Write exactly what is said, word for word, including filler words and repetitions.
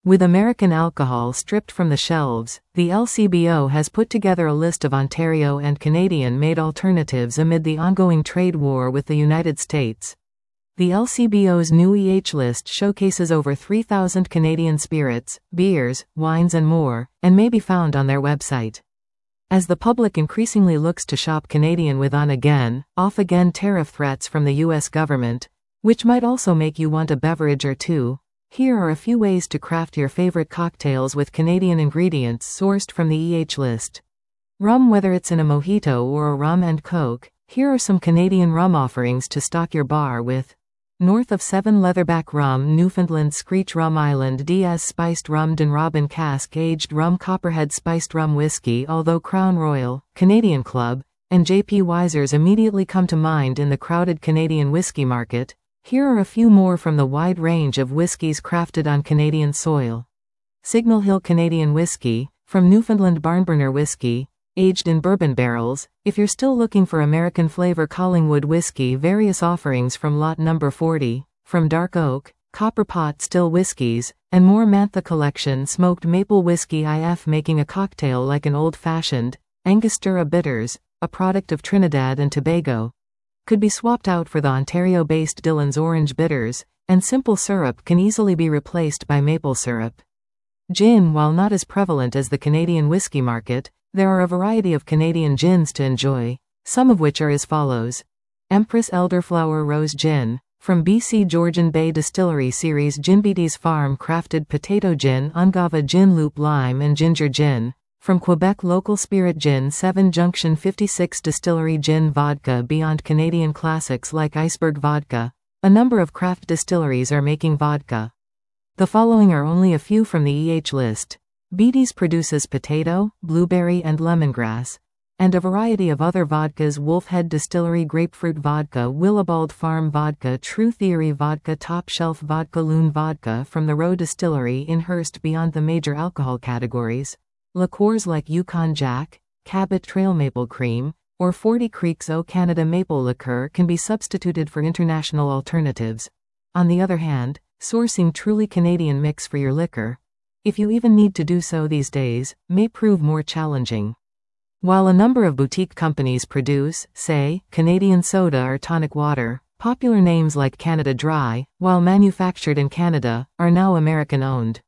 With American alcohol stripped from the shelves, the L C B O has put together a list of Ontario and Canadian-made alternatives amid the ongoing trade war with the United States. The L C B O's new E H list showcases over three thousand Canadian spirits, beers, wines and more, and may be found on their website. As the public increasingly looks to shop Canadian with on-again, off-again tariff threats from the U S government, which might also make you want a beverage or two, here are a few ways to craft your favorite cocktails with Canadian ingredients sourced from the E H list. Rum. Whether it's in a mojito or a rum and coke, here are some Canadian rum offerings to stock your bar with. North of seven Leatherback Rum, Newfoundland Screech Rum, Island Diaz Spiced Rum, Dunrobin Cask Aged Rum, Copperhead Spiced Rum Whiskey. Although Crown Royal, Canadian Club, and J P Wiser's immediately come to mind in the crowded Canadian whiskey market, here are a few more from the wide range of whiskies crafted on Canadian soil. Signal Hill Canadian Whiskey, from Newfoundland Barnburner Whiskey, aged in bourbon barrels. If you're still looking for American flavor, Collingwood Whiskey. Various offerings from Lot Number forty, from Dark Oak, Copper Pot Still Whiskies, and more. Mantha Collection Smoked Maple Whiskey I F, making a cocktail like an old-fashioned. Angostura Bitters, a product of Trinidad and Tobago, could be swapped out for the Ontario-based Dillon's Orange Bitters, and simple syrup can easily be replaced by maple syrup. Gin. While not as prevalent as the Canadian whiskey market, there are a variety of Canadian gins to enjoy, some of which are as follows. Empress Elderflower Rose Gin, from B C Georgian Bay Distillery Series. Ginbeaty's Farm Crafted Potato Gin, Ungava Gin, Loop Lime and Ginger Gin, from Quebec. Local Spirit Gin. Seven Junction fifty-six Distillery Gin. Vodka. Beyond Canadian classics like Iceberg Vodka, a number of craft distilleries are making vodka. The following are only a few from the E H list. Beatty's produces potato, blueberry and lemongrass, and a variety of other vodkas. Wolfhead Distillery Grapefruit Vodka, Willibald Farm Vodka, True Theory Vodka, Top Shelf Vodka, Loon Vodka from the Roe Distillery in Hearst. Beyond the major alcohol categories, liqueurs like Yukon Jack, Cabot Trail Maple Cream, or Forty Creeks O Canada Maple Liqueur can be substituted for international alternatives. On the other hand, sourcing truly Canadian mix for your liquor, if you even need to do so these days, may prove more challenging. While a number of boutique companies produce, say, Canadian soda or tonic water, popular names like Canada Dry, while manufactured in Canada, are now American-owned.